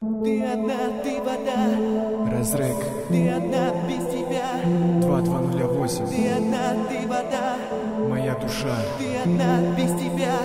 Ты одна, ты вода. Разрек. Ты одна, без тебя. 2208. Ты одна, ты вода. Моя душа. Ты одна, без тебя.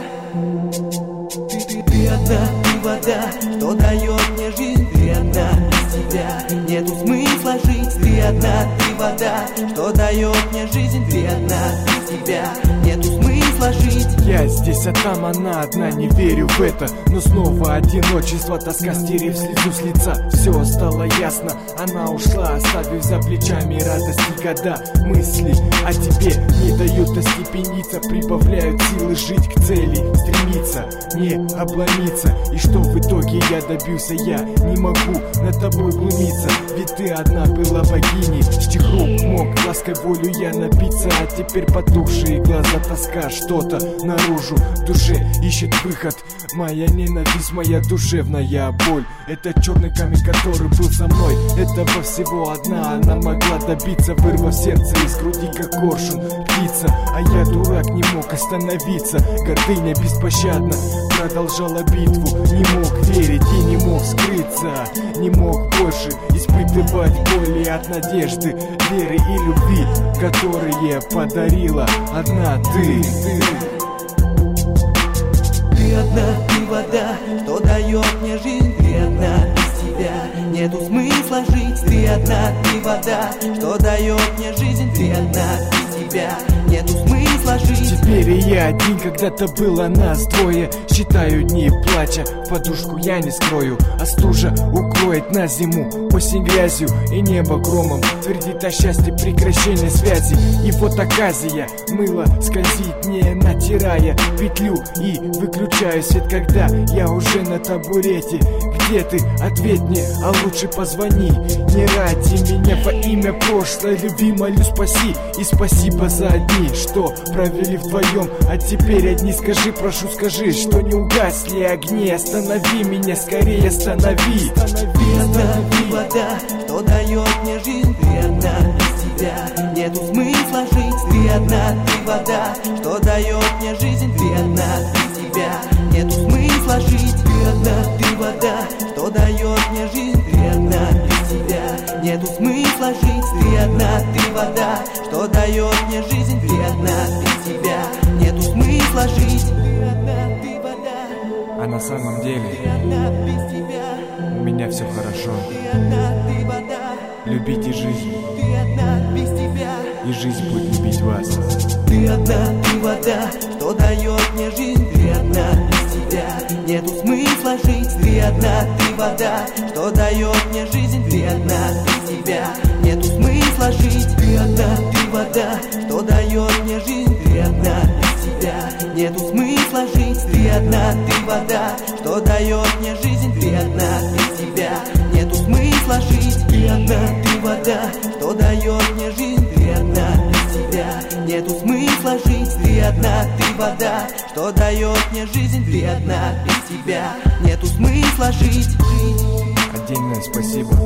Ты одна, ты вода, что дает мне жизнь. Ты одна, без тебя нету смысла жить. Ты одна, ты вода, что дает мне жизнь. Ты одна, без тебя нету смысла жить. Я здесь, а там она одна, не верю в это. Но снова одиночество, тоска, стерев слезу с лица. Все стало ясно, она ушла, оставив за плечами радости года. Мысли о тебе не дают остепениться, прибавляют силы жить к цели, стремиться, не обломиться. И что в итоге я добился, я не могу над тобой глумиться. Ведь ты одна была богиней, с чьих рук мог лаской волю я напиться. А теперь потухшие глаза, тоска, что-то наружу в душе ищет выход. Моя ненависть, моя душевная боль, это черный камень, который был со мной. Этого всего одна она могла добиться, вырвав сердце из груди, как коршун птица. А я, дурак, не мог остановиться. Гордыня беспощадно продолжала битву. Не мог верить и не мог скрыться. Не мог больше испытывать боли от надежды, веры и любви, которые подарила одна ты. Ты одна, ты вода, что дает мне жизнь. Ты одна, без тебя нету смысла жить. Ты одна, ты вода, что дает мне жизнь. Ты одна, без тебя нету смысла жить. Теперь и я один, когда-то было нас двое. Считаю дни плача, подушку я не скрою. А стужа укроет на зиму, осень грязью и небо громом. Твердит о счастье прекращения связи. И вот оказия, мыло скользит, не натирая петлю. И выключаю свет, когда я уже на табурете. Где ты? Ответь мне, а лучше позвони. Не ради меня, во имя прошлой любви молю, спаси. И спасибо за дни, что провели вдвоем. А теперь одни скажи, прошу, скажи, что не угасли огни. Останови меня, скорее останови. Ты одна, ты вода, что дает мне жизнь. Ты одна, без тебя нету смысла жить. Ты одна, ты вода, что дает мне жизнь. Ты одна, без тебя нету смысла жить. Ты одна, ты вода, что дает мне жизнь. Ты одна, без тебя нету смысла жить. Ты одна, ты вода, что дает мне жизнь. Ты одна, без тебя нету смысла жить. Ты одна, ты вода, А на самом деле ты одна, без тебя. у меня все хорошо. Ты одна, ты вода, Любите жизнь, ты одна, без тебя. и жизнь будет любить вас. Ты одна, ты вода, что дает мне жизнь. Ты одна, без тебя нету смысла жить. Ты одна, ты вода, что дает мне жизнь. Ты одна, без тебя нету смысла жить. Ты одна, ты вода, что дает мне жизнь. Ты одна, без тебя нету смысла жить. Ты одна, ты вода, что дает мне жизнь. Ты одна, без тебя нету смысла жить. Ты одна, ты вода, что дает мне жизнь. Ты одна, без тебя нету смысла жить. Ты одна, ты вода, что дает мне жизнь. Ты одна, без тебя нету смысла жить. Отдельное спасибо